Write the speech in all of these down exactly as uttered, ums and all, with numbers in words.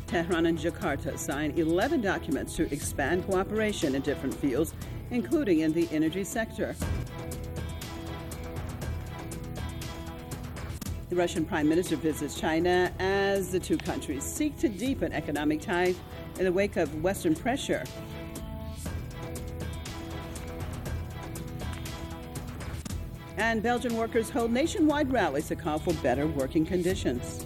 Tehran and Jakarta signed eleven documents to expand cooperation in different fields, including in the energy sector. The Russian Prime Minister visits China as the two countries seek to deepen economic ties in the wake of Western pressure. And Belgian workers hold nationwide rallies to call for better working conditions.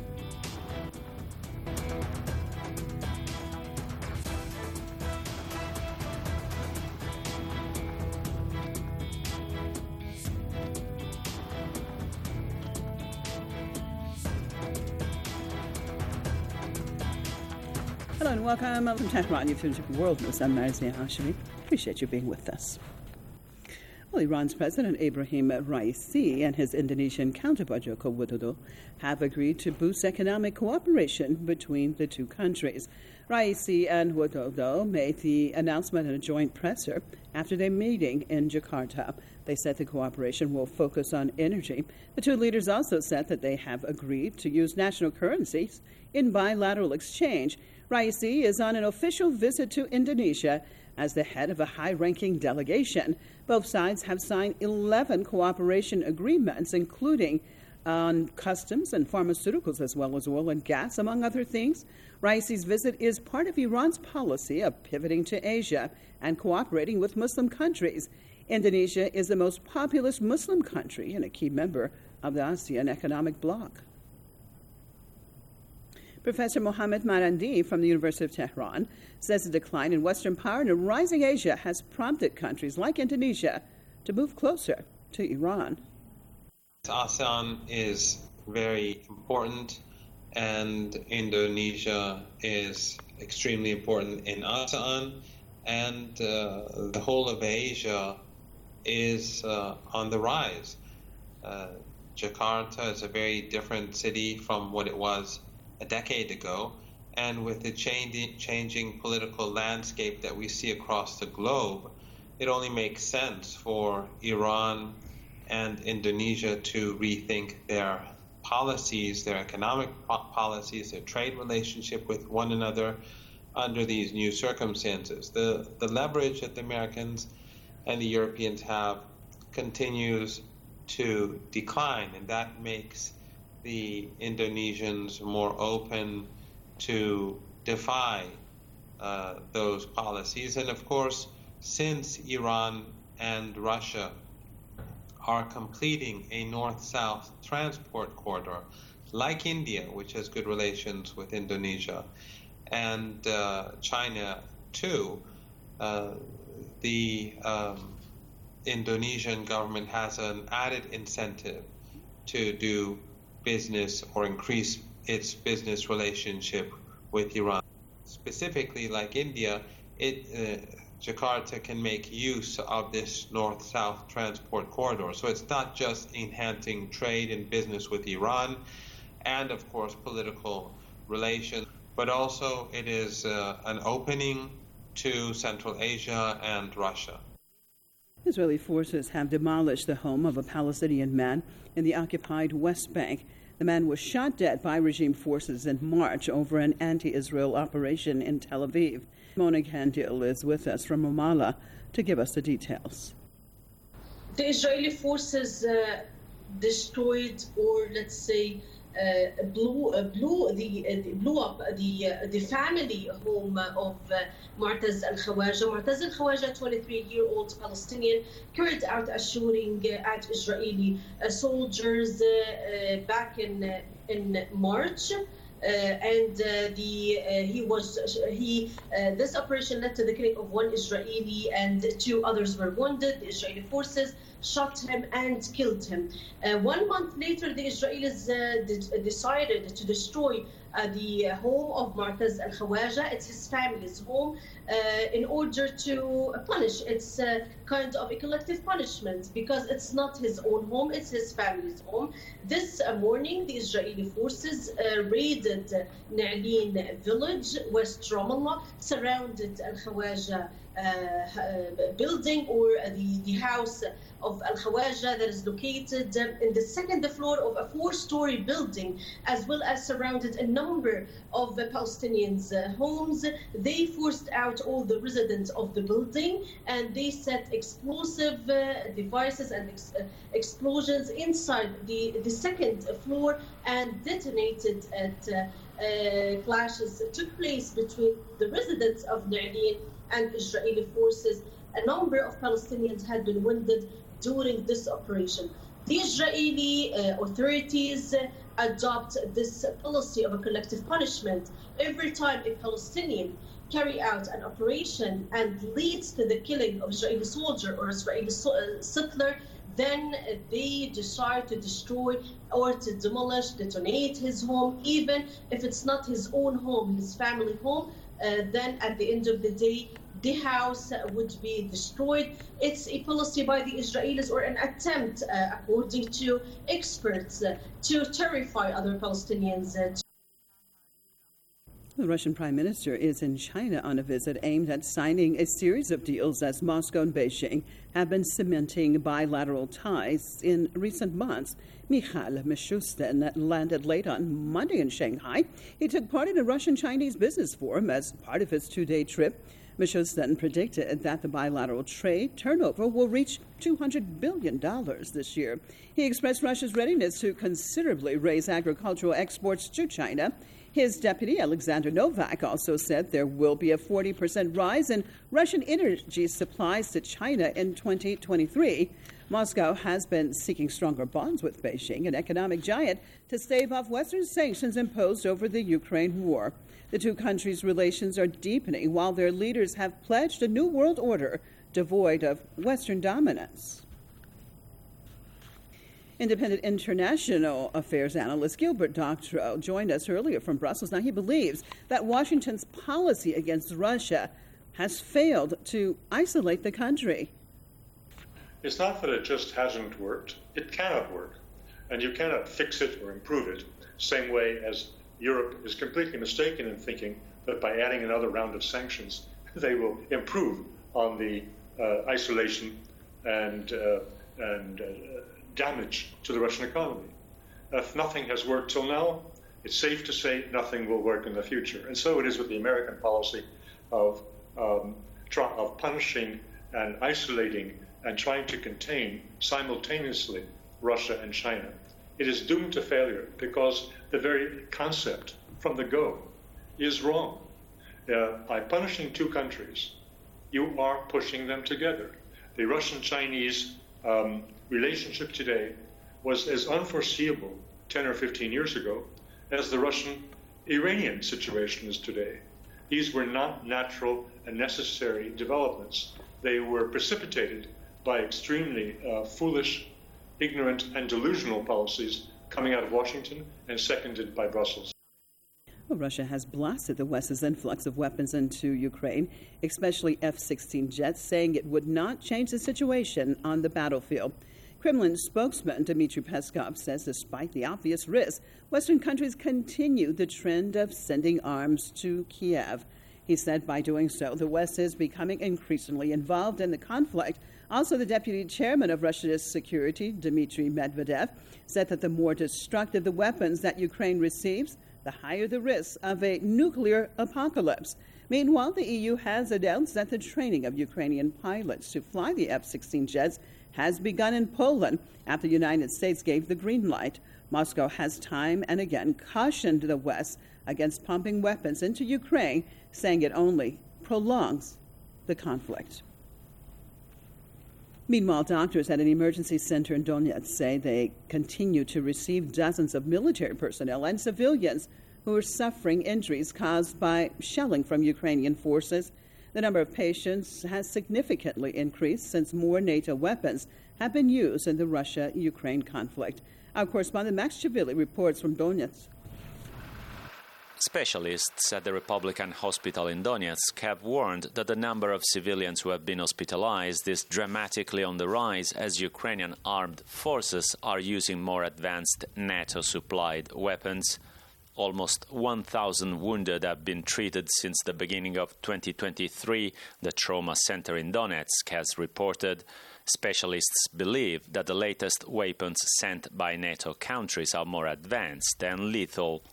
Hello and welcome from Tehran. You've tuned to World News. I'm Marzia Hashemi. Appreciate you being with us. Well, Iran's President Ebrahim Raisi and his Indonesian counterpart Joko Widodo have agreed to boost economic cooperation between the two countries. Raisi and Widodo made the announcement in a joint presser after their meeting in Jakarta. They said the cooperation will focus on energy. The two leaders also said that they have agreed to use national currencies in bilateral exchange. Raisi is on an official visit to Indonesia as the head of a high-ranking delegation. Both sides have signed eleven cooperation agreements, including on customs and pharmaceuticals, as well as oil and gas, among other things. Raisi's visit is part of Iran's policy of pivoting to Asia and cooperating with Muslim countries. Indonesia is the most populous Muslim country and a key member of the ASEAN Economic Bloc. Professor Mohammad Marandi from the University of Tehran says the decline in Western power and a rising Asia has prompted countries like Indonesia to move closer to Iran. ASEAN is very important, and Indonesia is extremely important in ASEAN, and uh, the whole of Asia is uh, on the rise. Uh, Jakarta is a very different city from what it was a decade ago, and with the changing, changing political landscape that we see across the globe, it only makes sense for Iran and Indonesia to rethink their policies, their economic po- policies, their trade relationship with one another under these new circumstances. The, the leverage that the Americans and the Europeans have continues to decline, and that makes the Indonesians more open to defy uh, those policies. And of course, since Iran and Russia are completing a north-south transport corridor, like India, which has good relations with Indonesia, and uh, China too, uh, the um, Indonesian government has an added incentive to do business or increase its business relationship with Iran. Specifically, like India, it, uh, Jakarta can make use of this north-south transport corridor. So it's not just enhancing trade and business with Iran and, of course, political relations, but also it is uh, an opening to Central Asia and Russia. Israeli forces have demolished the home of a Palestinian man in the occupied West Bank. The man was shot dead by regime forces in March over an anti-Israel operation in Tel Aviv. Mona Kandil is with us from Ramallah to give us the details. The Israeli forces uh, destroyed, or let's say, uh, blew uh, blew the uh, blew up the uh, the family home of uh, Mu'taz al-Khawaja. Mu'taz al-Khawaja, a twenty-three-year-old Palestinian, carried out a shooting uh, at Israeli uh, soldiers uh, uh, back in uh, in March. Uh, and uh, the uh, he was he uh, this operation led to the killing of one Israeli, and two others were wounded. The Israeli forces shot him and killed him. Uh, one month later, the Israelis uh, de- decided to destroy uh, the home of Mu'taz al-Khawaja. It's his family's home, uh, in order to punish. It's a kind of a collective punishment because it's not his own home, it's his family's home. This uh, morning, the Israeli forces uh, raided uh, Na'lin village, West Ramallah, surrounded al-Khawaja uh, building or the, the house of Al Khawaja that is located um, in the second floor of a four-story building, as well as surrounded a number of uh, Palestinians' uh, homes. They forced out all the residents of the building, and they set explosive uh, devices and ex uh, explosions inside the, the second floor and detonated at uh, uh, clashes took place between the residents of Na'alin and Israeli forces. A number of Palestinians had been wounded during this operation. The Israeli uh, authorities uh, adopt this policy of a collective punishment. Every time a Palestinian carry out an operation and leads to the killing of Israeli soldier or Israeli so uh, settler, then uh, they decide to destroy or to demolish, detonate his home, even if it's not his own home, his family home. Uh, then at the end of the day, the house would be destroyed. It's a policy by the Israelis, or an attempt, uh, according to experts, uh, to terrify other Palestinians. Uh, The Russian Prime Minister is in China on a visit aimed at signing a series of deals as Moscow and Beijing have been cementing bilateral ties in recent months. Mikhail Mishustin landed late on Monday in Shanghai. He took part in a Russian-Chinese business forum as part of his two-day trip. Mishustin predicted that the bilateral trade turnover will reach two hundred billion dollars this year. He expressed Russia's readiness to considerably raise agricultural exports to China. His deputy, Alexander Novak, also said there will be a forty percent rise in Russian energy supplies to China in twenty twenty-three. Moscow has been seeking stronger bonds with Beijing, an economic giant, to stave off Western sanctions imposed over the Ukraine war. The two countries' relations are deepening while their leaders have pledged a new world order devoid of Western dominance. Independent international affairs analyst Gilbert Doctorow joined us earlier from Brussels. Now, he believes that Washington's policy against Russia has failed to isolate the country. It's not that it just hasn't worked. It cannot work. And you cannot fix it or improve it, same way as Europe is completely mistaken in thinking that by adding another round of sanctions, they will improve on the uh, isolation and, uh, and uh, damage to the Russian economy. If nothing has worked till now, it's safe to say nothing will work in the future. And so it is with the American policy of, um, try, of punishing and isolating and trying to contain simultaneously Russia and China. It is doomed to failure because the very concept from the go is wrong. Uh, by punishing two countries, you are pushing them together. The Russian-Chinese um, relationship today was as unforeseeable ten or fifteen years ago as the Russian-Iranian situation is today. These were not natural and necessary developments. They were precipitated by extremely uh, foolish, ignorant, and delusional policies coming out of Washington and seconded by Brussels. Well, Russia has blasted the West's influx of weapons into Ukraine, especially F sixteen jets, saying it would not change the situation on the battlefield. Kremlin spokesman Dmitry Peskov says despite the obvious risk, Western countries continue the trend of sending arms to Kiev. He said by doing so, the West is becoming increasingly involved in the conflict. Also, the deputy chairman of Russia's security, Dmitry Medvedev, said that the more destructive the weapons that Ukraine receives, the higher the risk of a nuclear apocalypse. Meanwhile, the E U has announced that the training of Ukrainian pilots to fly the F sixteen jets has begun in Poland after the United States gave the green light. Moscow has time and again cautioned the West against pumping weapons into Ukraine, saying it only prolongs the conflict. Meanwhile, doctors at an emergency center in Donetsk say they continue to receive dozens of military personnel and civilians who are suffering injuries caused by shelling from Ukrainian forces. The number of patients has significantly increased since more NATO weapons have been used in the Russia-Ukraine conflict. Our correspondent Max Chivili reports from Donetsk. Specialists at the Republican Hospital in Donetsk have warned that the number of civilians who have been hospitalized is dramatically on the rise as Ukrainian armed forces are using more advanced NATO-supplied weapons. Almost one thousand wounded have been treated since the beginning of twenty twenty-three, the trauma center in Donetsk has reported. Specialists believe that the latest weapons sent by NATO countries are more advanced and lethal.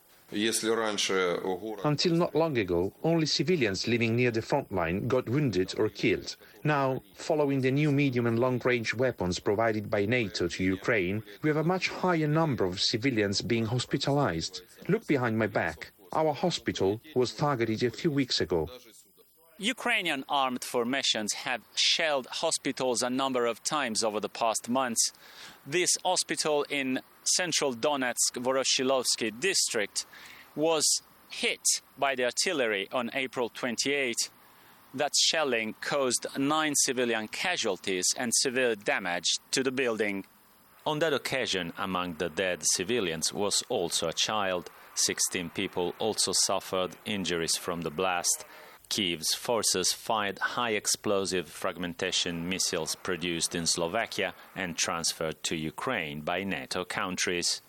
Until not long ago, only civilians living near the front line got wounded or killed. Now, following the new medium and long-range weapons provided by NATO to Ukraine, we have a much higher number of civilians being hospitalized. Look behind my back. Our hospital was targeted a few weeks ago. Ukrainian armed formations have shelled hospitals a number of times over the past months. This hospital in central Donetsk Voroshilovsky district was hit by the artillery on April twenty-eighth. That shelling caused nine civilian casualties and severe damage to the building. On that occasion, among the dead civilians was also a child. sixteen people also suffered injuries from the blast. Kyiv's forces fired high-explosive fragmentation missiles produced in Slovakia and transferred to Ukraine by NATO countries.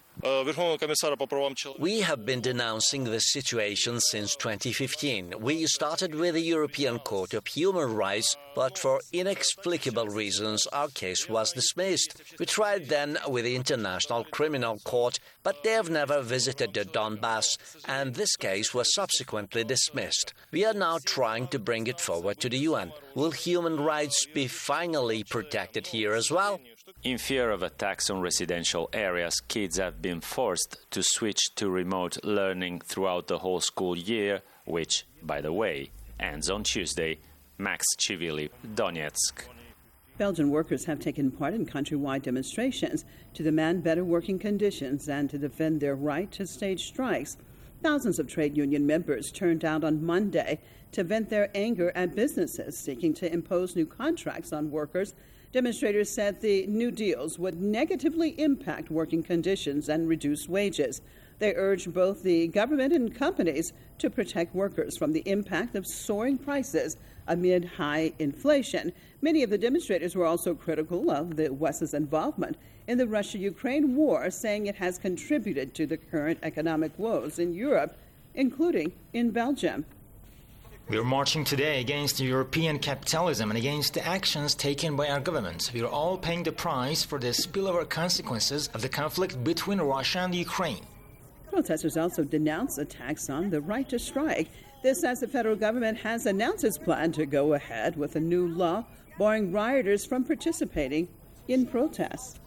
We have been denouncing this situation since twenty fifteen. We started with the European Court of Human Rights, but for inexplicable reasons our case was dismissed. We tried then with the International Criminal Court, but they have never visited the Donbass, and this case was subsequently dismissed. We are now trying to bring it forward to the U N. Will human rights be finally protected here as well? In fear of attacks on residential areas, kids have been forced to switch to remote learning throughout the whole school year, which, by the way, ends on Tuesday. Max Chivili, Donetsk. Belgian workers have taken part in countrywide demonstrations to demand better working conditions and to defend their right to stage strikes. Thousands of trade union members turned out on Monday to vent their anger at businesses seeking to impose new contracts on workers. Demonstrators said the new deals would negatively impact working conditions and reduce wages. They urged both the government and companies to protect workers from the impact of soaring prices amid high inflation. Many of the demonstrators were also critical of the West's involvement in the Russia-Ukraine war, saying it has contributed to the current economic woes in Europe, including in Belgium. We are marching today against European capitalism and against the actions taken by our government. We are all paying the price for the spillover consequences of the conflict between Russia and Ukraine. Protesters also denounced attacks on the right to strike. This as the federal government has announced its plan to go ahead with a new law barring rioters from participating in protests.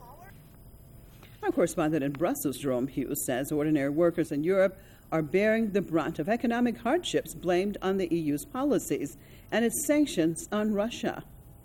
Our correspondent in Brussels, Jerome Hughes, says ordinary workers in Europe are bearing the brunt of economic hardships blamed on the E U's policies and its sanctions on Russia.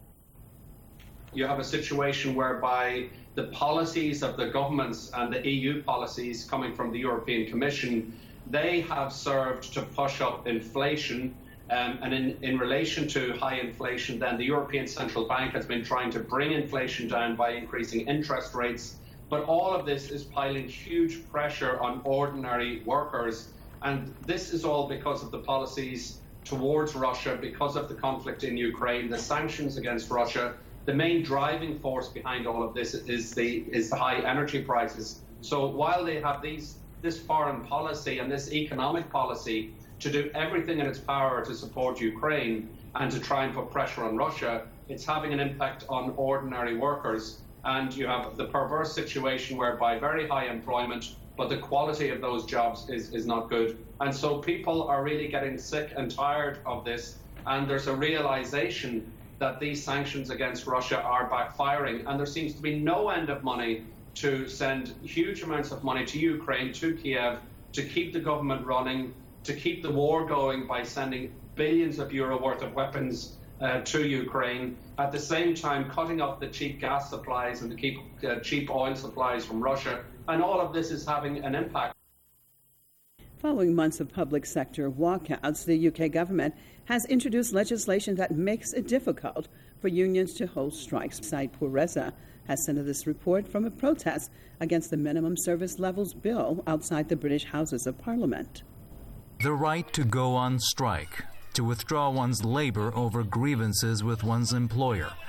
You have a situation whereby the policies of the governments and the E U policies coming from the European Commission, they have served to push up inflation. Um, and in, in relation to high inflation, then the European Central Bank has been trying to bring inflation down by increasing interest rates. But all of this is piling huge pressure on ordinary workers. And this is all because of the policies towards Russia, because of the conflict in Ukraine, the sanctions against Russia. The main driving force behind all of this is the is the high energy prices. So while they have these this foreign policy and this economic policy to do everything in its power to support Ukraine and to try and put pressure on Russia, it's having an impact on ordinary workers. And you have the perverse situation whereby very high employment, but the quality of those jobs is, is not good. And so people are really getting sick and tired of this. And there's a realization that these sanctions against Russia are backfiring. And there seems to be no end of money to send huge amounts of money to Ukraine, to Kiev, to keep the government running, to keep the war going by sending billions of euro worth of weapons Uh, to Ukraine, at the same time cutting off the cheap gas supplies and the keep, uh, cheap oil supplies from Russia. And all of this is having an impact. Following months of public sector walkouts, the U K government has introduced legislation that makes it difficult for unions to hold strikes. Said Pourreza has sent this report from a protest against the minimum service levels bill outside the British Houses of Parliament. The right to go on strike, to withdraw one's labor over grievances with one's employer.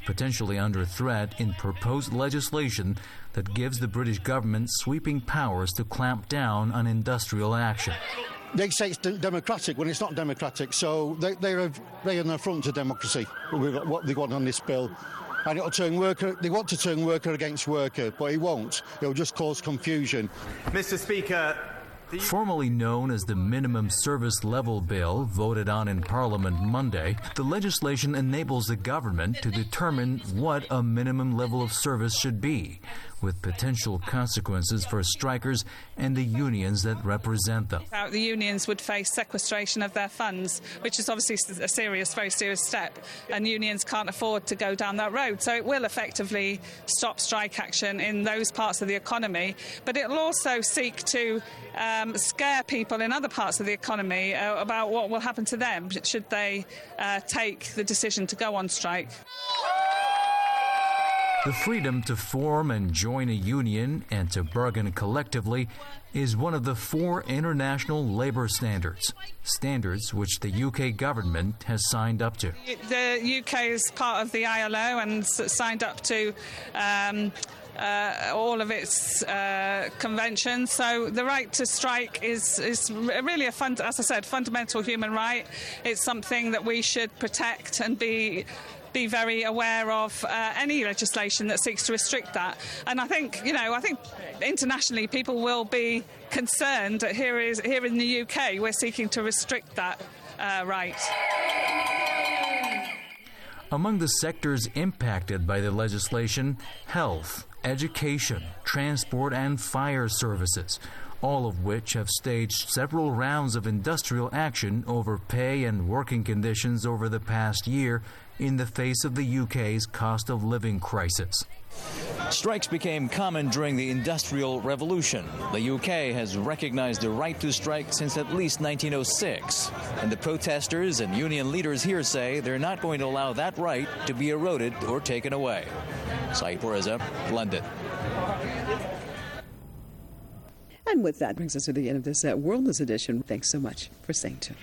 potentially under threat in proposed legislation that gives the British government sweeping powers to clamp down on industrial action. They say it's democratic when it's not democratic, so they, they're, they're an affront to democracy with what they want on this bill. And it'll turn worker, they want to turn worker against worker, but it won't. It'll just cause confusion. Mister Speaker, formerly known as the Minimum Service Level Bill, voted on in Parliament Monday, the legislation enables the government to determine what a minimum level of service should be, with potential consequences for strikers and the unions that represent them. The unions would face sequestration of their funds, which is obviously a serious, very serious step, and unions can't afford to go down that road. So it will effectively stop strike action in those parts of the economy, but it will also seek to um, scare people in other parts of the economy uh, about what will happen to them should they uh, take the decision to go on strike. The freedom to form and join a union and to bargain collectively is one of the four international labour standards, standards which the U K government has signed up to. The U K is part of the I L O and signed up to um, uh, all of its uh, conventions, so the right to strike is, is really a fund, as I said, fundamental human right. It's something that we should protect and be be very aware of uh, any legislation that seeks to restrict that. And I think, you know, I think internationally people will be concerned that here is here in the U K we're seeking to restrict that uh, right. Among the sectors impacted by the legislation, health, education, transport and fire services, all of which have staged several rounds of industrial action over pay and working conditions over the past year in the face of the U K's cost of living crisis. Strikes became common during the Industrial Revolution. The U K has recognized the right to strike since at least nineteen oh six. And the protesters and union leaders here say they're not going to allow that right to be eroded or taken away. Saeed Reza, London. And with that brings us to the end of this uh, World News edition. Thanks so much for staying tuned.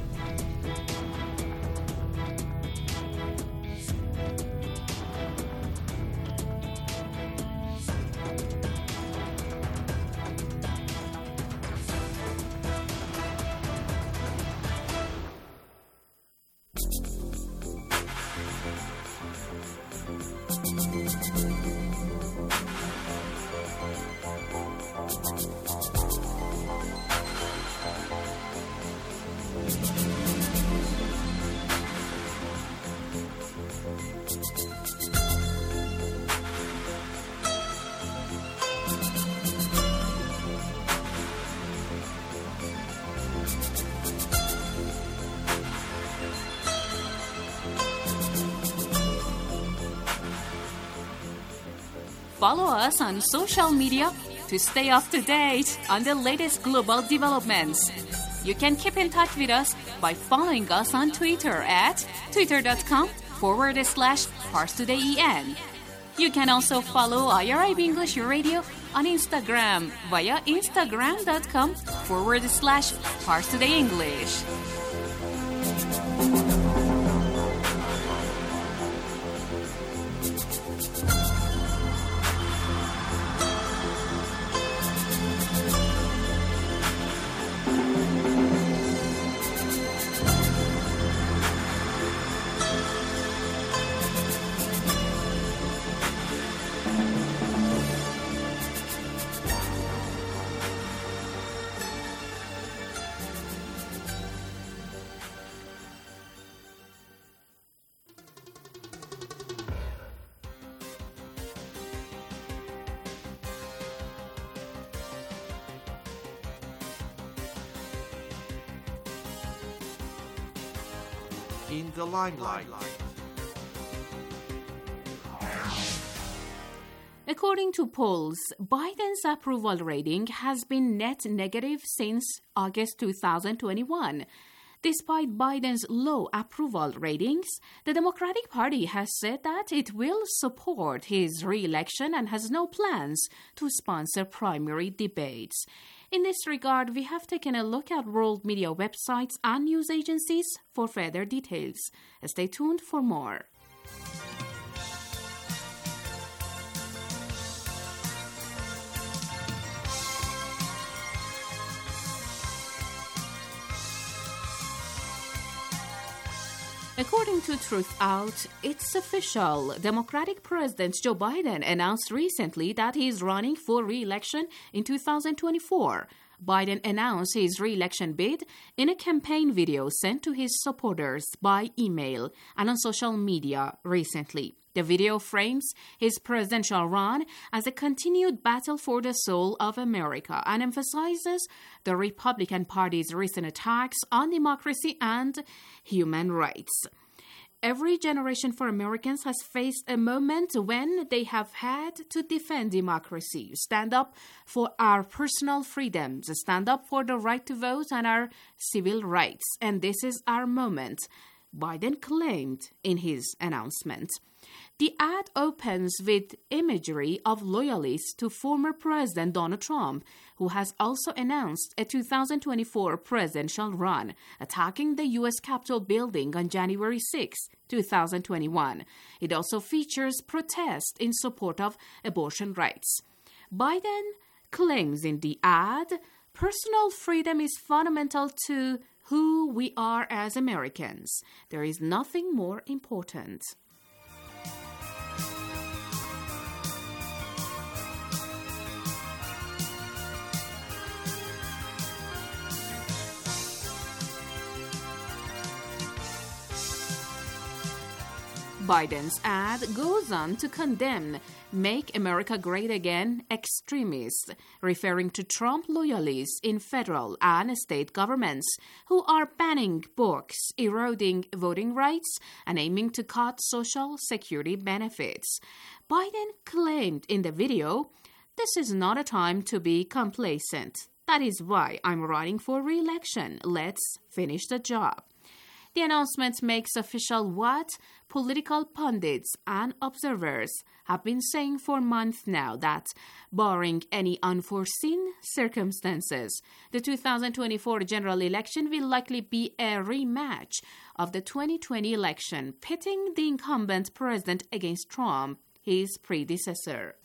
Follow us on social media to stay up to date on the latest global developments. You can keep in touch with us by following us on Twitter at twitter.com forward slash ParsTodayEN. You can also follow I R I B English Radio on Instagram via instagram.com forward slash ParsTodayEnglish. In the limelight. According to polls, Biden's approval rating has been net negative since August two thousand twenty-one. Despite Biden's low approval ratings, the Democratic Party has said that it will support his re-election and has no plans to sponsor primary debates. In this regard, we have taken a look at world media websites and news agencies for further details. Stay tuned for more. According to Truth Out, it's official. Democratic President Joe Biden announced recently that he is running for re-election in two thousand twenty-four. Biden announced his re-election bid in a campaign video sent to his supporters by email and on social media recently. The video frames his presidential run as a continued battle for the soul of America and emphasizes the Republican Party's recent attacks on democracy and human rights. Every generation for Americans has faced a moment when they have had to defend democracy, stand up for our personal freedoms, stand up for the right to vote and our civil rights. And this is our moment, Biden claimed in his announcement. The ad opens with imagery of loyalists to former President Donald Trump, who has also announced a two thousand twenty-four presidential run, attacking the U S Capitol building on January sixth, two thousand twenty-one. It also features protests in support of abortion rights. Biden claims in the ad, personal freedom is fundamental to who we are as Americans. There is nothing more important. Biden's ad goes on to condemn Make America Great Again extremists, referring to Trump loyalists in federal and state governments who are banning books, eroding voting rights, and aiming to cut social security benefits. Biden claimed in the video, "This is not a time to be complacent. That is why I'm running for re-election. Let's finish the job." The announcement makes official what political pundits and observers have been saying for months now, that, barring any unforeseen circumstances, the two thousand twenty-four general election will likely be a rematch of the twenty twenty election, pitting the incumbent president against Trump, his predecessor.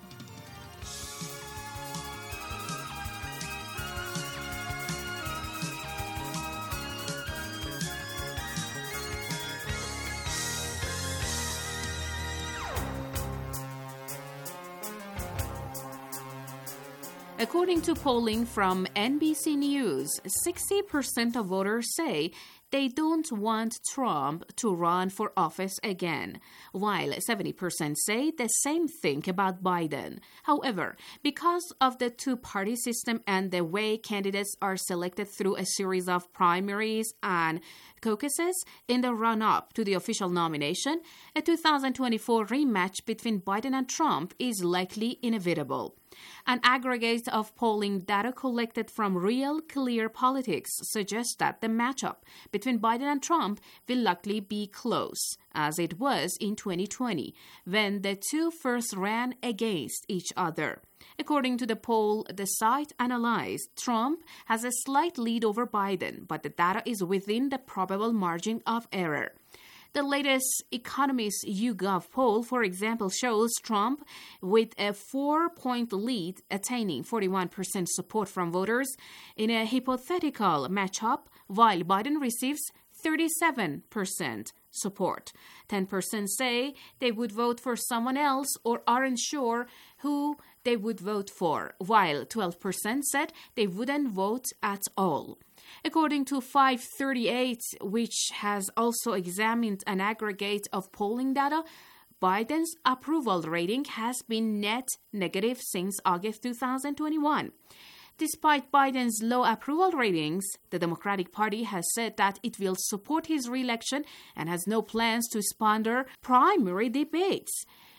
According to polling from N B C News, sixty percent of voters say they don't want Trump to run for office again, while seventy percent say the same thing about Biden. However, because of the two-party system and the way candidates are selected through a series of primaries and caucuses in the run-up to the official nomination, a two thousand twenty-four rematch between Biden and Trump is likely inevitable. An aggregate of polling data collected from Real Clear Politics suggests that the matchup between Biden and Trump will likely be close, as it was in twenty twenty, when the two first ran against each other. According to the poll the site analyzed, Trump has a slight lead over Biden, but the data is within the probable margin of error. The latest Economist YouGov poll, for example, shows Trump with a four-point lead, attaining forty-one percent support from voters in a hypothetical matchup, while Biden receives thirty-seven percent support. ten percent say they would vote for someone else or aren't sure who they would vote for, while twelve percent said they wouldn't vote at all. According to five thirty-eight, which has also examined an aggregate of polling data, Biden's approval rating has been net negative since August two thousand twenty-one. Despite Biden's low approval ratings, the Democratic Party has said that it will support his re-election and has no plans to sponsor primary debates.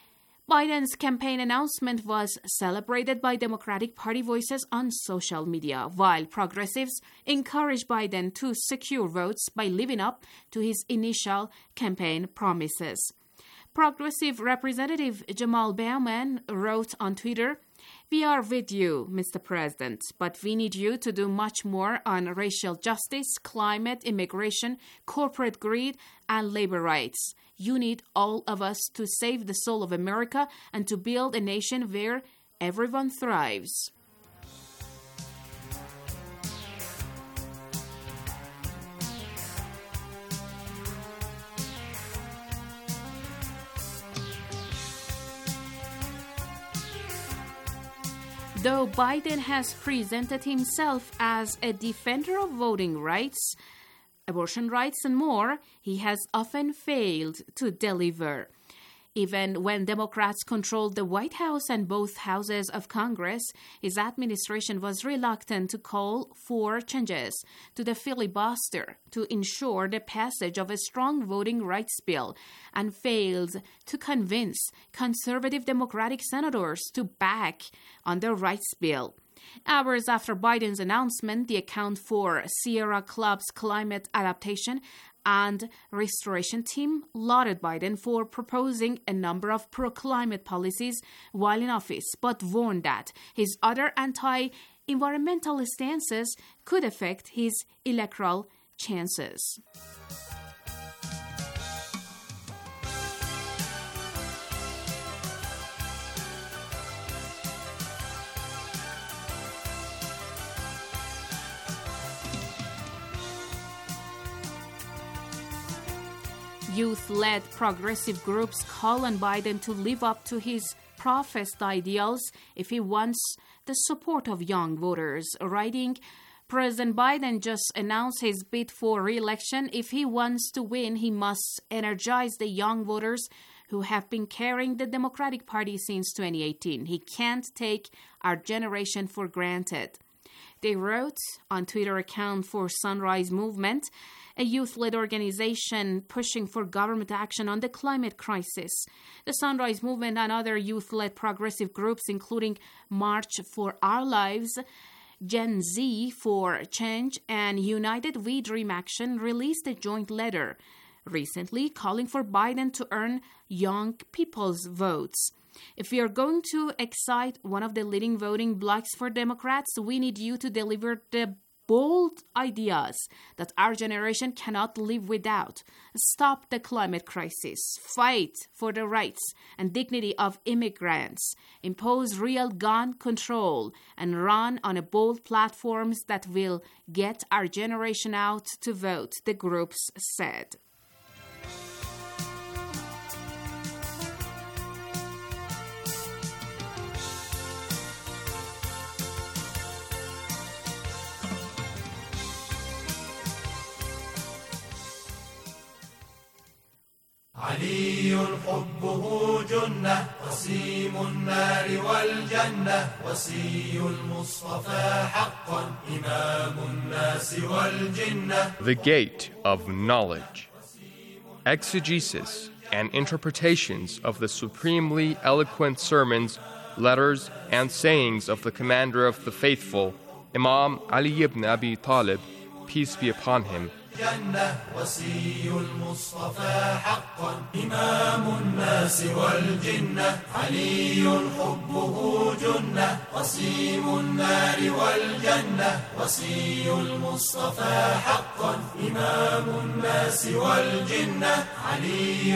Biden's campaign announcement was celebrated by Democratic Party voices on social media, while progressives encouraged Biden to secure votes by living up to his initial campaign promises. Progressive Representative Jamal Bowman wrote on Twitter, "We are with you, Mister President, but we need you to do much more on racial justice, climate, immigration, corporate greed, and labor rights. You need all of us to save the soul of America and to build a nation where everyone thrives." Though Biden has presented himself as a defender of voting rights, abortion rights, and more, he has often failed to deliver. Even when Democrats controlled the White House and both houses of Congress, his administration was reluctant to call for changes to the filibuster to ensure the passage of a strong voting rights bill and failed to convince conservative Democratic senators to back on the rights bill. Hours after Biden's announcement, the account for Sierra Club's climate adaptation and restoration team lauded Biden for proposing a number of pro-climate policies while in office, but warned that his other anti-environmental stances could affect his electoral chances. Youth-led progressive groups call on Biden to live up to his professed ideals if he wants the support of young voters, writing, President Biden just announced his bid for re-election. If he wants to win, he must energize the young voters who have been carrying the Democratic Party since twenty eighteen. He can't take our generation for granted. They wrote on Twitter account for Sunrise Movement, a youth-led organization pushing for government action on the climate crisis. The Sunrise Movement and other youth-led progressive groups, including March for Our Lives, Gen Z for Change, and United We Dream Action, released a joint letter recently calling for Biden to earn young people's votes. If we are going to excite one of the leading voting blocs for Democrats, we need you to deliver the bold ideas that our generation cannot live without. Stop the climate crisis. Fight for the rights and dignity of immigrants. Impose real gun control and run on a bold platforms that will get our generation out to vote, the groups said. علي حبه جنة قسيم النار والجنة وصي المصطفى حقا إمام الناس والجنة. The Gate of Knowledge. Exegesis and interpretations of the supremely eloquent sermons, letters, and sayings of the Commander of the Faithful, Imam Ali ibn Abi Talib, peace be upon him. جنة وصي المصطفى حقا إمام الناس والجنة علي حبه جنة قسيم النار والجنة وصي المصطفى حقا إمام الناس والجنة علي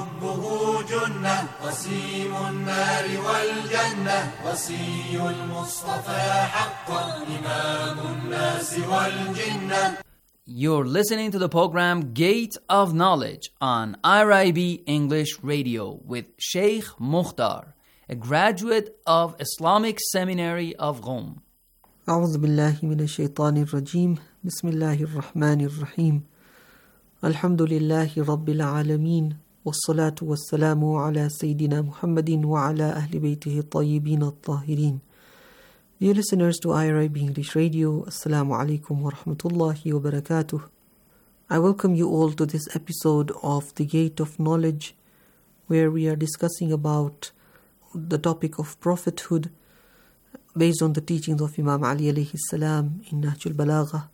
حبه جنة قسيم النار والجنة وصي المصطفى حقا إمام الناس والجنة. You're listening to the program Gate of Knowledge on I R I B English Radio with Sheikh Mukhtar, a graduate of Islamic Seminary of Qom. أعوذ بالله من الشيطان الرجيم بسم الله الرحمن الرحيم الحمد لله رب العالمين والصلاة والسلام على سيدنا محمد وعلى أهل بيته الطيبين الطاهرين. Dear listeners to I R I B English Radio, Assalamu alaikum wa rahmatullahi wa barakatuh. I welcome you all to this episode of The Gate of Knowledge, where we are discussing about the topic of prophethood based on the teachings of Imam Ali alayhi salam in Nahj al-Balagha.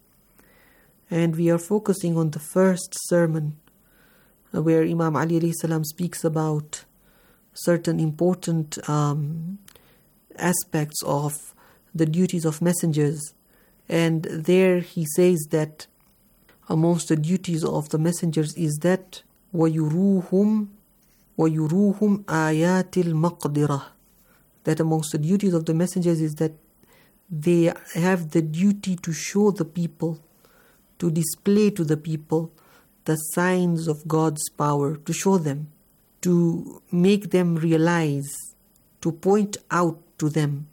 And we are focusing on the first sermon where Imam Ali alayhi salam speaks about certain important um, aspects of the duties of messengers, and there he says that amongst the duties of the messengers is that وَيُرُوهُمْ وَيُرُوهُمْ آيَاتِ الْمَقْدِرَةِ, that amongst the duties of the messengers is that they have the duty to show the people, to display to the people the signs of God's power, to show them, to make them realize, to point out to them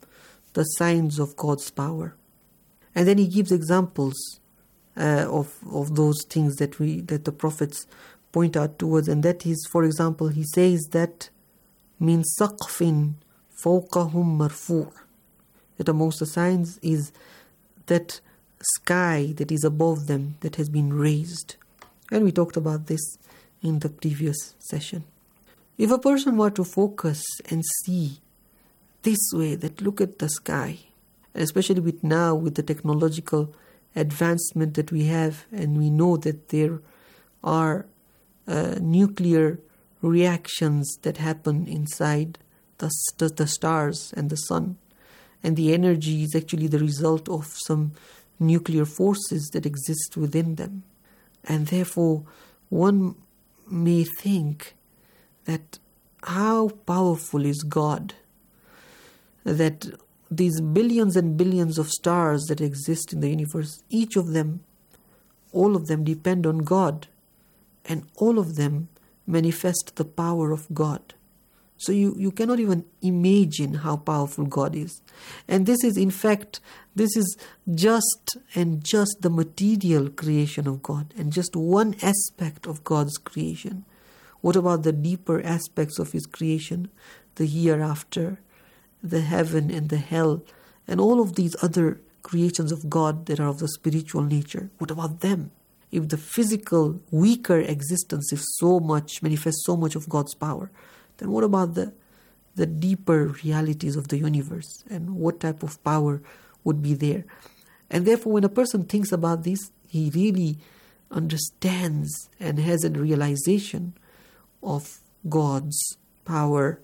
the signs of God's power. And then he gives examples uh, of of those things that we that the prophets point out towards, and that is, for example, he says that min saqfin fawqahum marfu', that amongst the signs is that sky that is above them that has been raised. And we talked about this in the previous session. If a person were to focus and see this way, that look at the sky, especially with now with the technological advancement that we have, and we know that there are uh, nuclear reactions that happen inside the, the, the stars and the sun, and the energy is actually the result of some nuclear forces that exist within them. And therefore, one may think that how powerful is God, that these billions and billions of stars that exist in the universe, each of them, all of them depend on God, and all of them manifest the power of God. So you, you cannot even imagine how powerful God is. And this is, in fact, this is just and just the material creation of God, and just one aspect of God's creation. What about the deeper aspects of His creation, the hereafter, the heaven and the hell, and all of these other creations of God that are of the spiritual nature? What about them? If the physical, weaker existence is so much, manifests so much of God's power, then what about the the deeper realities of the universe, and what type of power would be there? And therefore, when a person thinks about this, he really understands and has a realization of God's power.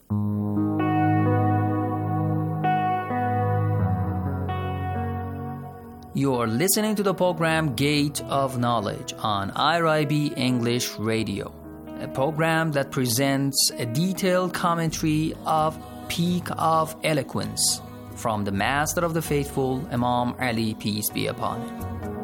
You're listening to the program Gate of Knowledge on I R I B English Radio, a program that presents a detailed commentary of Peak of Eloquence from the Master of the Faithful, Imam Ali, peace be upon him.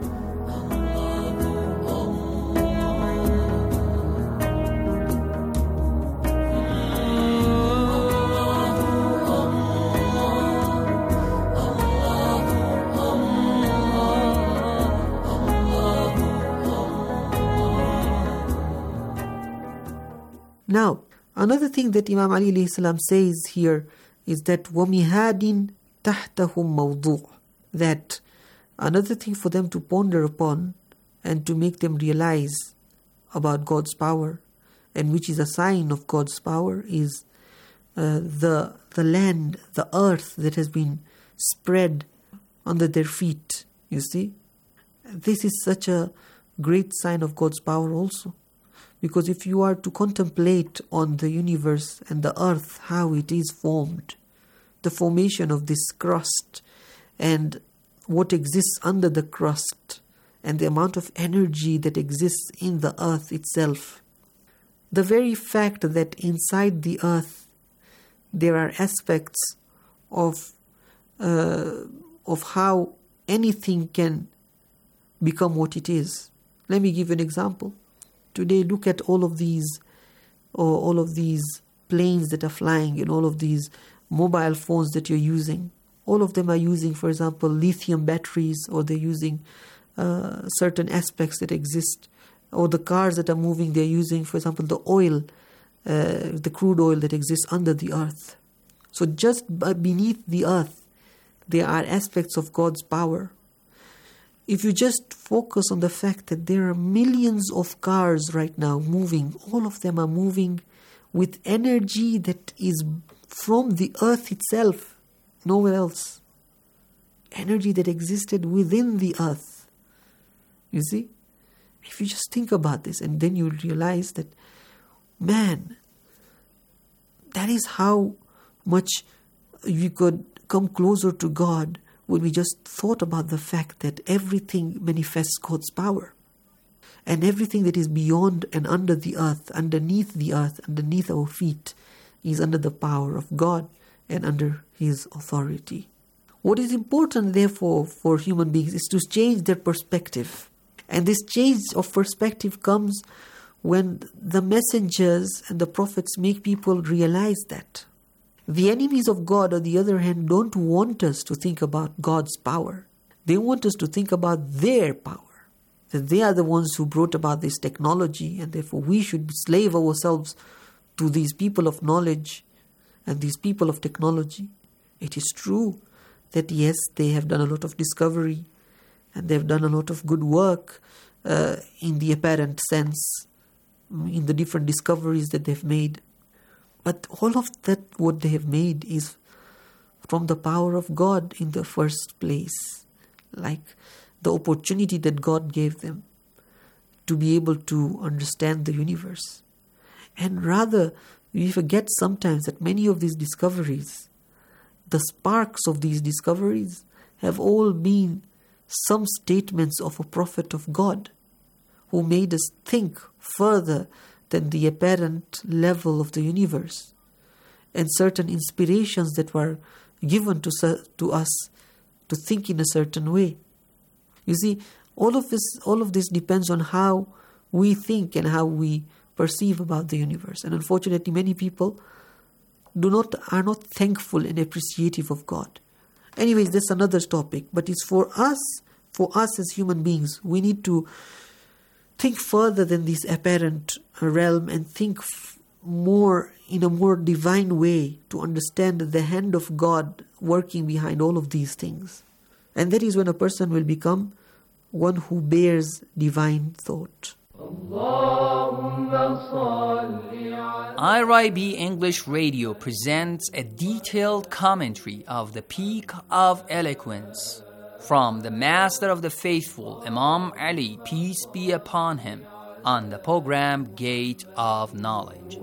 Now, another thing that Imam Ali alayhi salam says here is that وَمِهَادٍ تَحْتَهُمْ مَوْضُوعٍ, that another thing for them to ponder upon and to make them realize about God's power, and which is a sign of God's power, is uh, the the land, the earth that has been spread under their feet. You see, this is such a great sign of God's power also. Because if you are to contemplate on the universe and the earth, how it is formed, the formation of this crust and what exists under the crust, and the amount of energy that exists in the earth itself, the very fact that inside the earth there are aspects of uh, of how anything can become what it is. Let me give you an example. Today, look at all of these, or all of these planes that are flying, and all of these mobile phones that you're using. All of them are using, for example, lithium batteries, or they're using uh, certain aspects that exist. Or the cars that are moving, they're using, for example, the oil, uh, the crude oil that exists under the earth. So just beneath the earth, there are aspects of God's power. If you just focus on the fact that there are millions of cars right now moving, all of them are moving with energy that is from the earth itself, nowhere else. Energy that existed within the earth. You see? If you just think about this, and then you realize that, man, that is how much we could come closer to God when we just thought about the fact that everything manifests God's power. And everything that is beyond and under the earth, underneath the earth, underneath our feet, is under the power of God and under His authority. What is important, therefore, for human beings is to change their perspective. And this change of perspective comes when the messengers and the prophets make people realize that. The enemies of God, on the other hand, don't want us to think about God's power. They want us to think about their power, that they are the ones who brought about this technology, and therefore we should slave ourselves to these people of knowledge and these people of technology. It is true that yes, they have done a lot of discovery and they've done a lot of good work uh, in the apparent sense, in the different discoveries that they've made. But all of that, what they have made, is from the power of God in the first place. Like the opportunity that God gave them to be able to understand the universe. And rather, we forget sometimes that many of these discoveries, the sparks of these discoveries, have all been some statements of a prophet of God who made us think further than the apparent level of the universe, and certain inspirations that were given to, to us to think in a certain way. You see, all of this, all of this depends on how we think and how we perceive about the universe. And unfortunately, many people do not are not thankful and appreciative of God. Anyways, that's another topic. But it's for us, for us as human beings, we need to think further than this apparent realm and think f- more in a more divine way to understand the hand of God working behind all of these things. And that is when a person will become one who bears divine thought. I R I B English Radio presents a detailed commentary of the Peak of Eloquence from the Master of the Faithful, Imam Ali, peace be upon him, on the program Gate of Knowledge.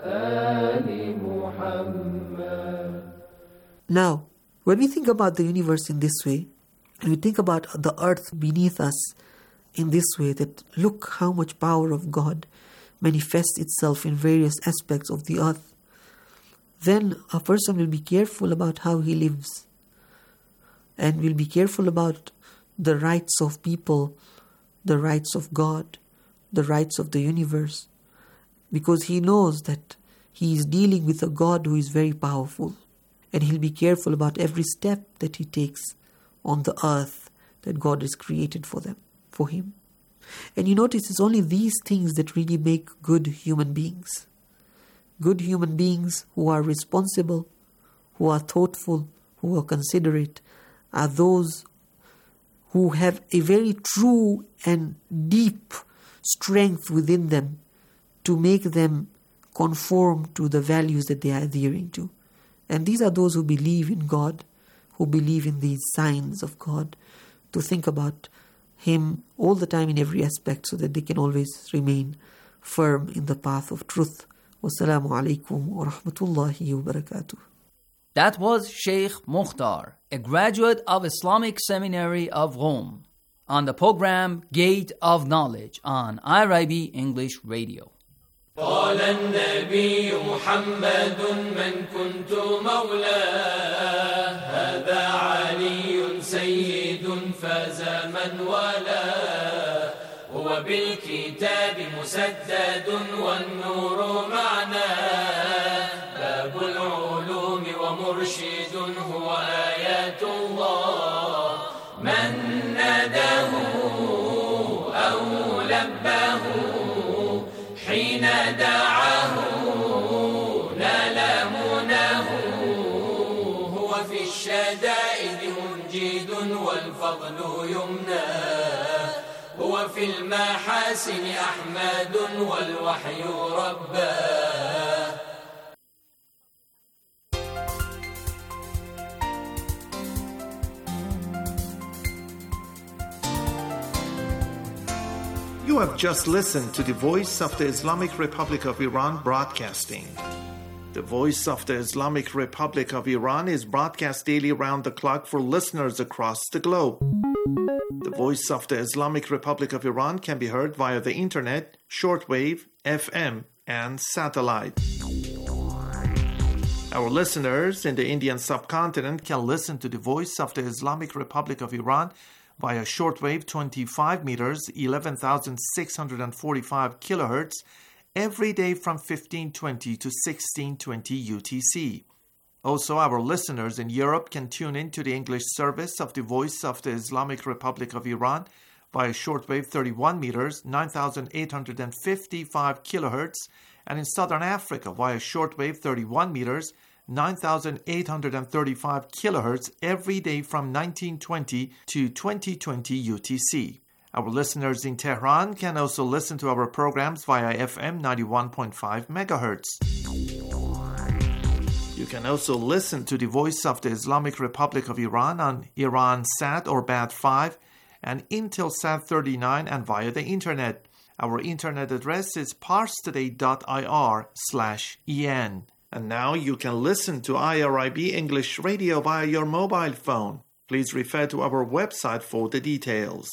Now, when we think about the universe in this way, and we think about the earth beneath us in this way, that look how much power of God manifests itself in various aspects of the earth, then a person will be careful about how he lives, and will be careful about the rights of people, the rights of God, the rights of the universe, because he knows that he is dealing with a God who is very powerful, and he'll be careful about every step that he takes on the earth that God has created for them, for him. And you notice it's only these things that really make good human beings. Good human beings who are responsible, who are thoughtful, who are considerate, are those who have a very true and deep strength within them to make them conform to the values that they are adhering to. And these are those who believe in God, who believe in these signs of God, to think about Him all the time in every aspect so that they can always remain firm in the path of truth. Wassalamu alaikum wa rahmatullahi wa barakatuh. That was Sheikh Mukhtar, a graduate of Islamic Seminary of Rome, on the program Gate of Knowledge on I R I B English Radio. قال النبي محمد من كنت مولاه هذا علي سيد فاز من والاه هو بالكتاب مسدد والنور معناه باب العلوم ومرشد هو آيات الله من ناداه أو لباه حين دعاه نال مناه هو في الشدائد منجد والفضل يمناه هو في المحاسن أحمد والوحي رباه. You have just listened to the Voice of the Islamic Republic of Iran broadcasting. The Voice of the Islamic Republic of Iran is broadcast daily around the clock for listeners across the globe. The Voice of the Islamic Republic of Iran can be heard via the internet, shortwave, F M, and satellite. Our listeners in the Indian subcontinent can listen to the Voice of the Islamic Republic of Iran via shortwave twenty-five meters, eleven thousand six hundred forty-five kilohertz, every day from fifteen twenty to sixteen twenty U T C. Also, our listeners in Europe can tune in to the English service of the Voice of the Islamic Republic of Iran via shortwave thirty-one meters, nine thousand eight hundred fifty-five kilohertz, and in Southern Africa via shortwave thirty-one meters, nine thousand eight hundred thirty-five kilohertz every day from nineteen twenty to twenty twenty U T C. Our listeners in Tehran can also listen to our programs via F M ninety-one point five megahertz. You can also listen to the Voice of the Islamic Republic of Iran on Iransat or B A D five and Intelsat thirty-nine and via the internet. Our internet address is parstoday.ir slash en. And now you can listen to I R I B English Radio via your mobile phone. Please refer to our website for the details.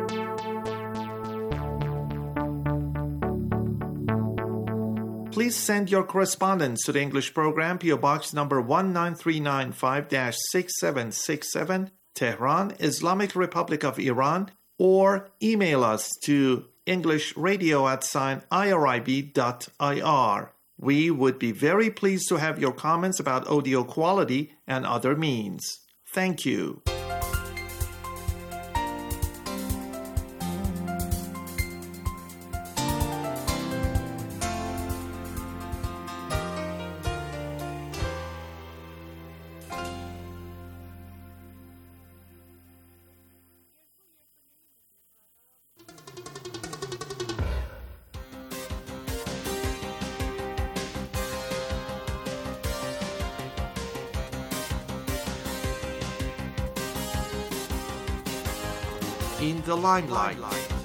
Please send your correspondence to the English program, P O Box number one nine three nine five dash six seven six seven, Tehran, Islamic Republic of Iran, or email us to englishradio at sign irib dot ir. We would be very pleased to have your comments about audio quality and other means. Thank you. In the limelight.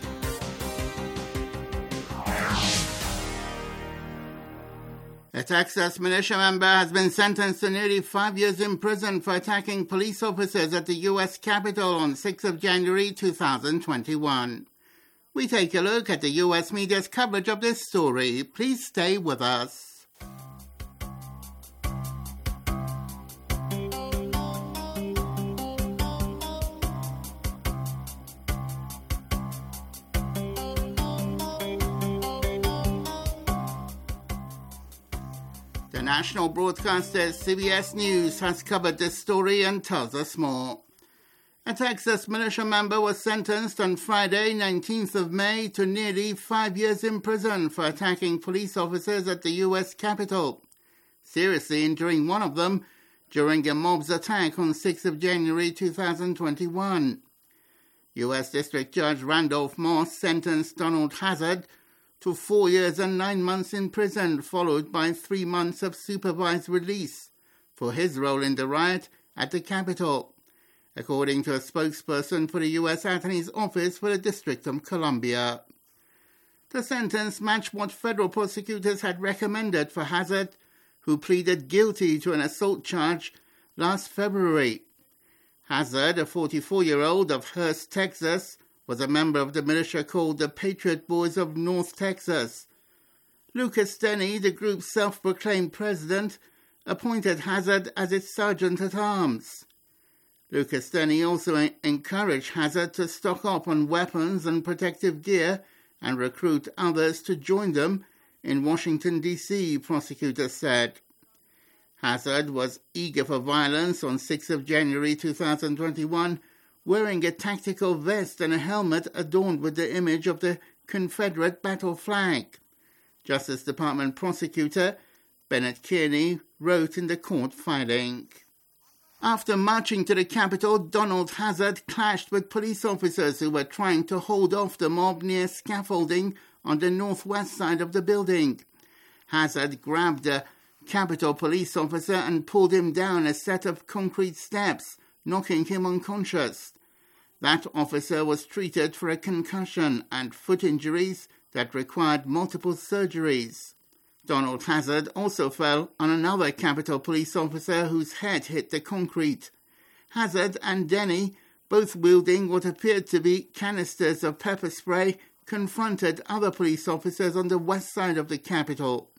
A Texas militia member has been sentenced to nearly five years in prison for attacking police officers at the U S Capitol on sixth of January two thousand twenty-one. We take a look at the U S media's coverage of this story. Please stay with us. The national broadcaster C B S News has covered this story and tells us more. A Texas militia member was sentenced on Friday, nineteenth of May, to nearly five years in prison for attacking police officers at the U S Capitol, seriously injuring one of them during a mob's attack on sixth of January two thousand twenty-one. U S District Judge Randolph Moss sentenced Donald Hazard to four years and nine months in prison, followed by three months of supervised release for his role in the riot at the Capitol, according to a spokesperson for the U S Attorney's Office for the District of Columbia. The sentence matched what federal prosecutors had recommended for Hazard, who pleaded guilty to an assault charge last February. Hazard, a forty-four-year-old of Hurst, Texas, was a member of the militia called the Patriot Boys of North Texas. Lucas Denny, the group's self-proclaimed president, appointed Hazard as its sergeant-at-arms. Lucas Denny also encouraged Hazard to stock up on weapons and protective gear and recruit others to join them in Washington, D C, prosecutors said. Hazard was eager for violence on sixth of January two thousand twenty-one, wearing a tactical vest and a helmet adorned with the image of the Confederate battle flag. Justice Department prosecutor Bennett Kearney wrote in the court filing. After marching to the Capitol, Donald Hazard clashed with police officers who were trying to hold off the mob near scaffolding on the northwest side of the building. Hazard grabbed a Capitol police officer and pulled him down a set of concrete steps, knocking him unconscious. That officer was treated for a concussion and foot injuries that required multiple surgeries. Donald Hazard also fell on another Capitol police officer whose head hit the concrete. Hazard and Denny, both wielding what appeared to be canisters of pepper spray, confronted other police officers on the west side of the Capitol.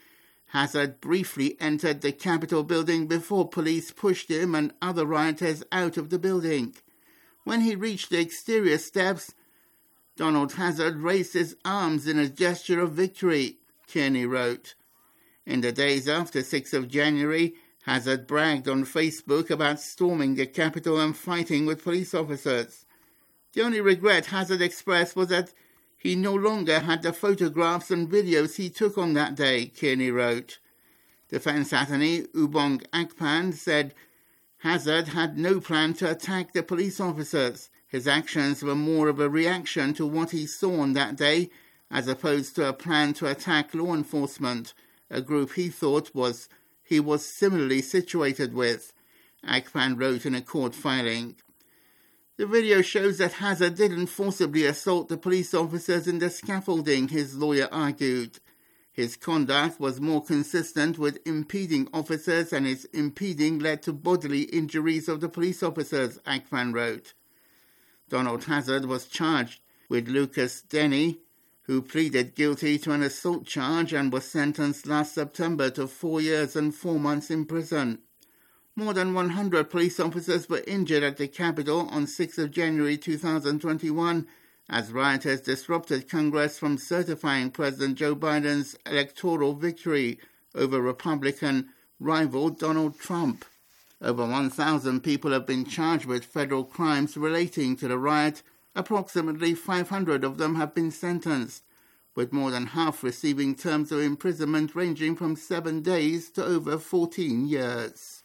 Hazard briefly entered the Capitol building before police pushed him and other rioters out of the building. When he reached the exterior steps, Donald Hazard raised his arms in a gesture of victory, Kearney wrote. In the days after sixth of January, Hazard bragged on Facebook about storming the Capitol and fighting with police officers. The only regret Hazard expressed was that he no longer had the photographs and videos he took on that day, Kearney wrote. Defense attorney Ubong Akpan said Hazard had no plan to attack the police officers. His actions were more of a reaction to what he saw on that day, as opposed to a plan to attack law enforcement, a group he thought was he was similarly situated with, Akpan wrote in a court filing. The video shows that Hazard didn't forcibly assault the police officers in the scaffolding, his lawyer argued. His conduct was more consistent with impeding officers, and his impeding led to bodily injuries of the police officers, Akpan wrote. Donald Hazard was charged with Lucas Denny, who pleaded guilty to an assault charge and was sentenced last September to four years and four months in prison. More than one hundred police officers were injured at the Capitol on the sixth of January two thousand twenty-one as rioters disrupted Congress from certifying President Joe Biden's electoral victory over Republican rival Donald Trump. Over one thousand people have been charged with federal crimes relating to the riot. Approximately five hundred of them have been sentenced, with more than half receiving terms of imprisonment ranging from seven days to over fourteen years.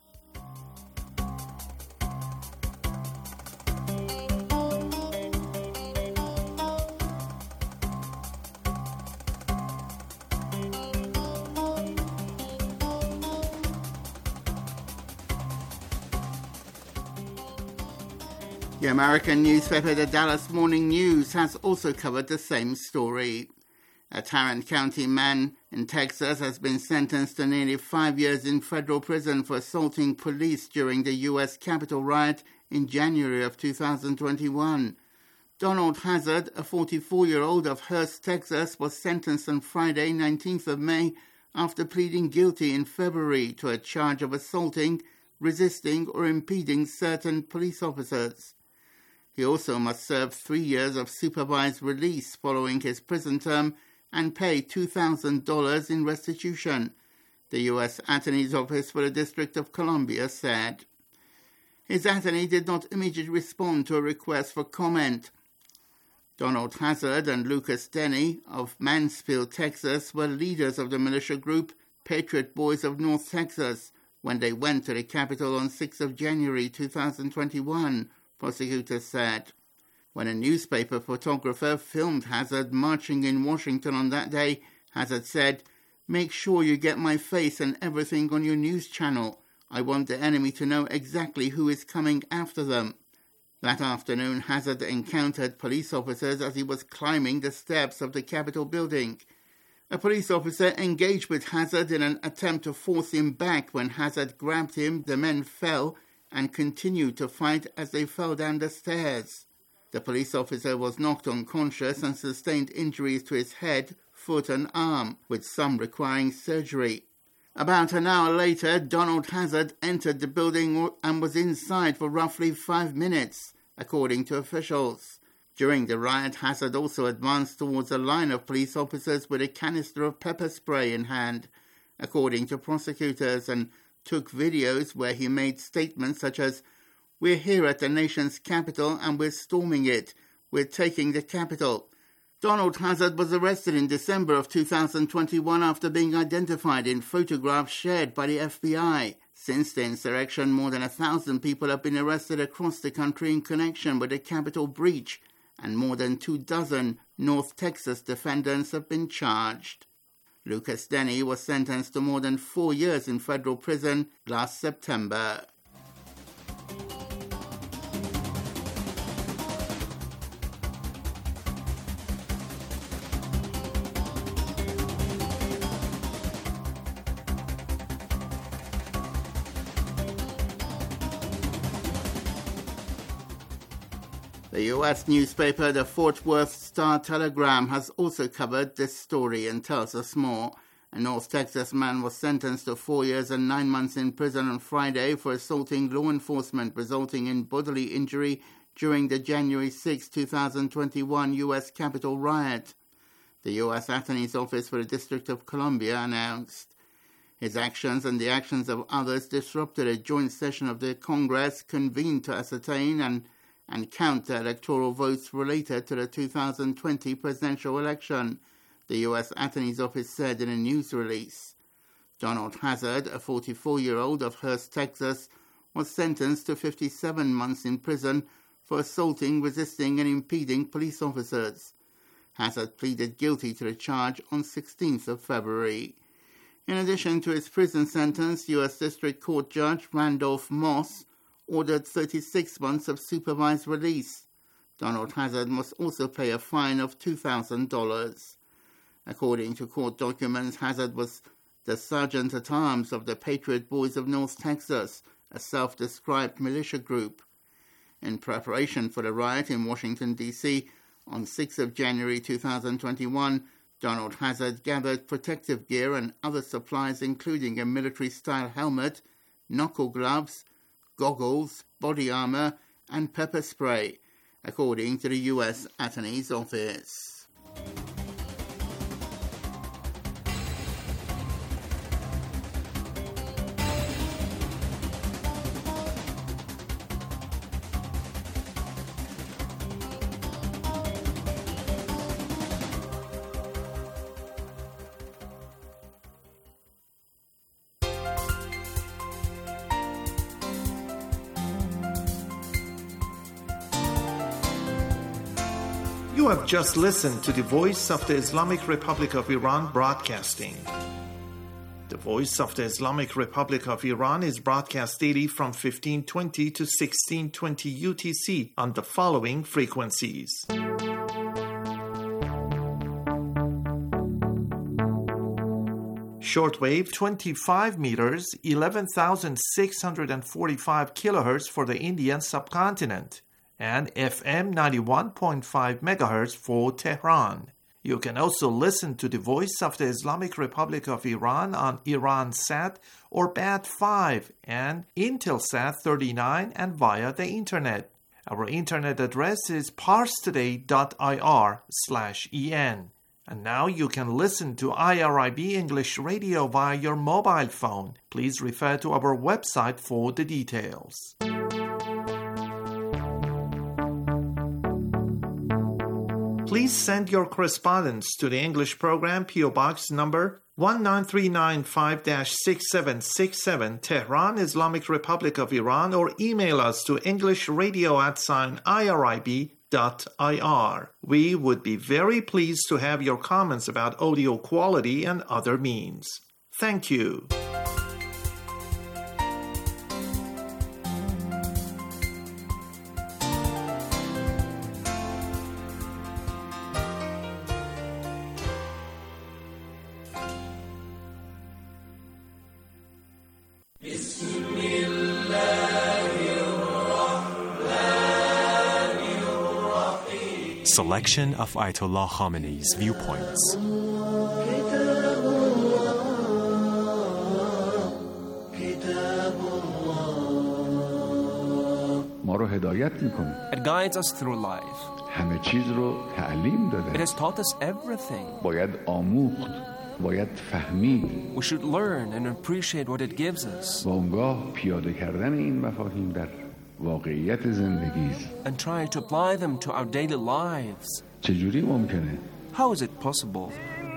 The American newspaper The Dallas Morning News has also covered the same story. A Tarrant County man in Texas has been sentenced to nearly five years in federal prison for assaulting police during the U S Capitol riot in January of two thousand twenty-one. Donald Hazard, a forty-four-year-old of Hurst, Texas, was sentenced on Friday, nineteenth of May, after pleading guilty in February to a charge of assaulting, resisting, or impeding certain police officers. He also must serve three years of supervised release following his prison term and pay two thousand dollars in restitution, the U S Attorney's Office for the District of Columbia said. His attorney did not immediately respond to a request for comment. Donald Hazard and Lucas Denny of Mansfield, Texas, were leaders of the militia group Patriot Boys of North Texas when they went to the Capitol on the sixth of January two thousand twenty-one, prosecutors said. When a newspaper photographer filmed Hazard marching in Washington on that day, Hazard said, "Make sure you get my face and everything on your news channel. I want the enemy to know exactly who is coming after them." That afternoon, Hazard encountered police officers as he was climbing the steps of the Capitol building. A police officer engaged with Hazard in an attempt to force him back. When Hazard grabbed him, the men fell and continued to fight as they fell down the stairs. The police officer was knocked unconscious and sustained injuries to his head, foot and arm, with some requiring surgery. About an hour later, Donald Hazard entered the building and was inside for roughly five minutes, according to officials. During the riot, Hazard also advanced towards a line of police officers with a canister of pepper spray in hand, according to prosecutors, and took videos where he made statements such as, "We're here at the nation's capital and we're storming it. We're taking the Capitol." Donald Hazard was arrested in December of two thousand twenty-one after being identified in photographs shared by the F B I. Since the insurrection, more than a thousand people have been arrested across the country in connection with the Capitol breach, and more than two dozen North Texas defendants have been charged. Lucas Denny was sentenced to more than four years in federal prison last September. The U S newspaper, the Fort Worth Star-Telegram, has also covered this story and tells us more. A North Texas man was sentenced to four years and nine months in prison on Friday for assaulting law enforcement, resulting in bodily injury during the January sixth, two thousand twenty-one U S Capitol riot. The U S Attorney's Office for the District of Columbia announced. His actions and the actions of others disrupted a joint session of the Congress convened to ascertain and, and count the electoral votes related to the two thousand twenty presidential election, the U S Attorney's Office said in a news release. Donald Hazard, a forty-four-year-old of Hurst, Texas, was sentenced to fifty-seven months in prison for assaulting, resisting and impeding police officers. Hazard pleaded guilty to the charge on sixteenth of February. In addition to his prison sentence, U S District Court Judge Randolph Moss ordered thirty-six months of supervised release. Donald Hazard must also pay a fine of two thousand dollars. According to court documents, Hazard was the sergeant-at-arms of the Patriot Boys of North Texas, a self-described militia group. In preparation for the riot in Washington, D C, on sixth of January two thousand twenty-one, Donald Hazard gathered protective gear and other supplies including a military-style helmet, knuckle gloves, goggles, body armor, and pepper spray, according to the U S Attorney's Office. You have just listened to the Voice of the Islamic Republic of Iran broadcasting. The Voice of the Islamic Republic of Iran is broadcast daily from fifteen twenty to sixteen twenty U T C on the following frequencies. Shortwave twenty-five meters, eleven thousand six hundred forty-five kilohertz for the Indian subcontinent, and F M ninety-one point five megahertz for Tehran. You can also listen to the Voice of the Islamic Republic of Iran on Iransat or B A T five and Intelsat thirty-nine and via the internet. Our internet address is parstoday.ir slash en. And now you can listen to I R I B English Radio via your mobile phone. Please refer to our website for the details. Please send your correspondence to the English program, P O Box number one nine three nine five dash six seven six seven, Tehran, Islamic Republic of Iran, or email us to englishradio at sign irib dot ir. We would be very pleased to have your comments about audio quality and other means. Thank you. Selection of Ayatollah Khamenei's viewpoints. It guides us through life. It has taught us everything. We should learn and appreciate what it gives us. And try to apply them to our daily lives. How is it possible?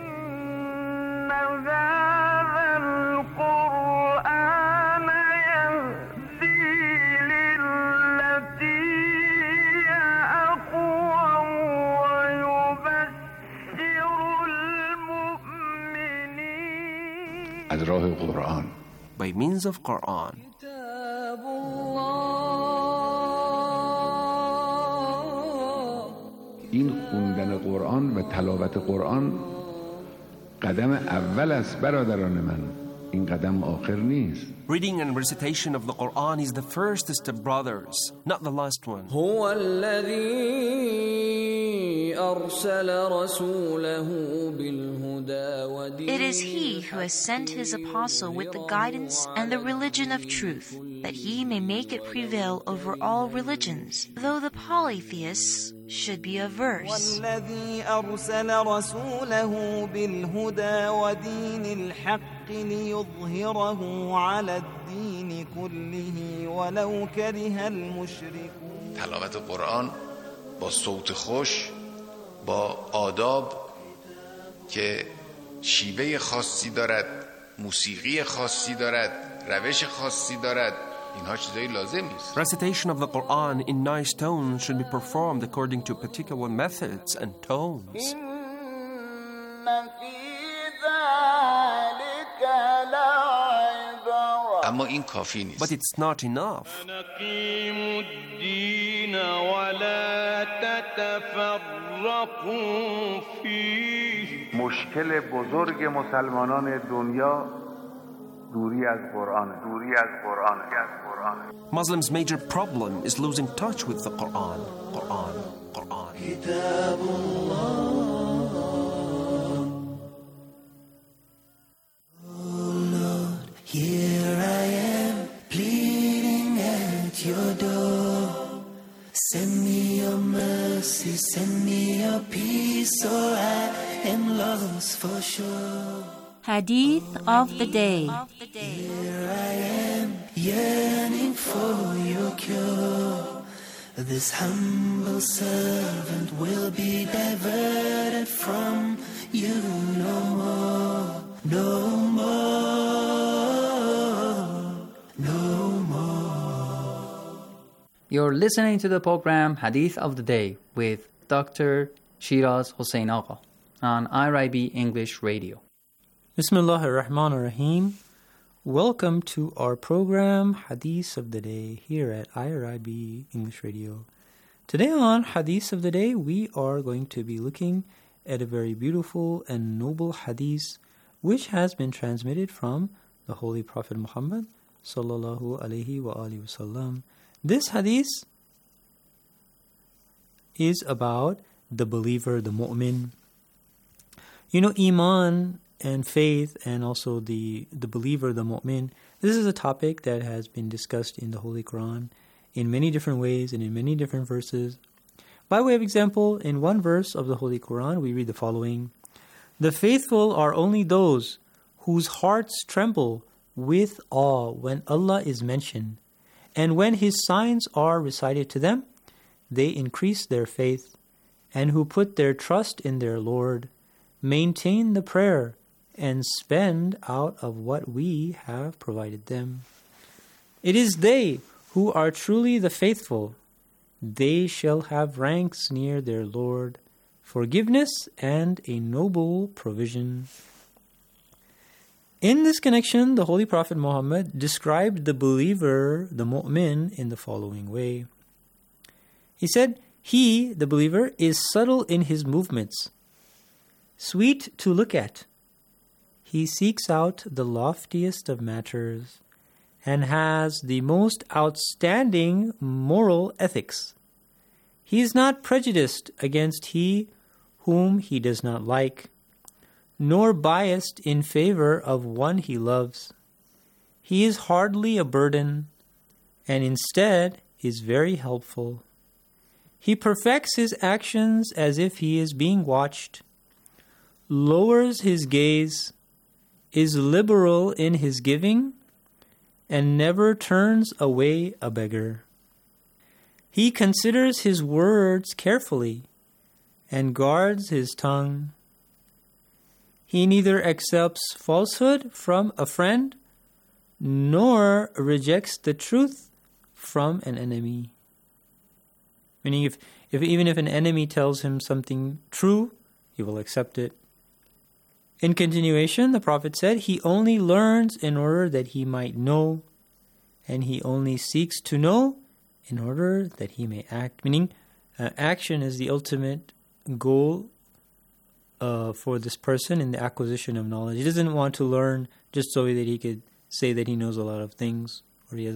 By means of Quran. این خوندن قرآن و تلاوت قرآن قدم اول است برادران من. این قدم آخر نیست. Reading and recitation of the Quran is the first step, brothers, not the last one. هو الذي It is He who has sent His apostle with the guidance and the religion of truth, that He may make it prevail over all religions, though the polytheists should be averse. والذي أرسل رسوله بالهدى ودين الحق ليظهره على الدين كله ولو كره المشركون. تلاوت قرآن با صوت خوش، با آداب که شیوه خاصی دارد، موسیقی خاصی دارد، روش خاصی دارد، اینها چیزای لازمی است. Recitation of the Quran in nice tones should be performed according to particular methods and tones. اما این کافی نیست. But it's not enough. نقيم الدين ولا تتفرقوا فيه. مشکل بزرگ مسلمانان دنیا دوری از قرآن دوری از قرآن از قرآن Muslims' major problem is losing touch with the Quran. Quran, Quran. كتاب الله. Oh Lord, here I am pleading at your door. Send me your mercy, send me your peace, or I am lost for sure. Hadith of the day. Here I am yearning for your cure. This humble servant will be diverted from you no more, no more, no more. You're listening to the program Hadith of the Day with Doctor Shiraz Hossein Agha on I R I B English Radio. Bismillah ar-Rahman ar-Rahim. Welcome to our program Hadith of the Day here at I R I B English Radio. Today on Hadith of the Day, we are going to be looking at a very beautiful and noble hadith which has been transmitted from the Holy Prophet Muhammad sallallahu alaihi wa alihi wasallam. This hadith is about the believer, the mu'min. You know, Iman and faith and also the, the believer, the mu'min, this is a topic that has been discussed in the Holy Quran in many different ways and in many different verses. By way of example, in one verse of the Holy Quran, we read the following: "The faithful are only those whose hearts tremble with awe when Allah is mentioned, and when His signs are recited to them, they increase their faith, and who put their trust in their Lord, maintain the prayer, and spend out of what we have provided them. It is they who are truly the faithful. They shall have ranks near their Lord, forgiveness and a noble provision." In this connection, the Holy Prophet Muhammad described the believer, the mu'min, in the following way. He said, "He, the believer, is subtle in his movements, sweet to look at. He seeks out the loftiest of matters and has the most outstanding moral ethics. He is not prejudiced against he whom he does not like, nor biased in favor of one he loves. He is hardly a burden, and instead is very helpful. He perfects his actions as if he is being watched, lowers his gaze, is liberal in his giving, and never turns away a beggar. He considers his words carefully and guards his tongue. He neither accepts falsehood from a friend nor rejects the truth from an enemy." Meaning, if, if even if an enemy tells him something true, he will accept it. In continuation, the Prophet said, "He only learns in order that he might know, and he only seeks to know in order that he may act." Meaning, uh, action is the ultimate goal uh, for this person in the acquisition of knowledge. He doesn't want to learn just so that he could say that he knows a lot of things or he has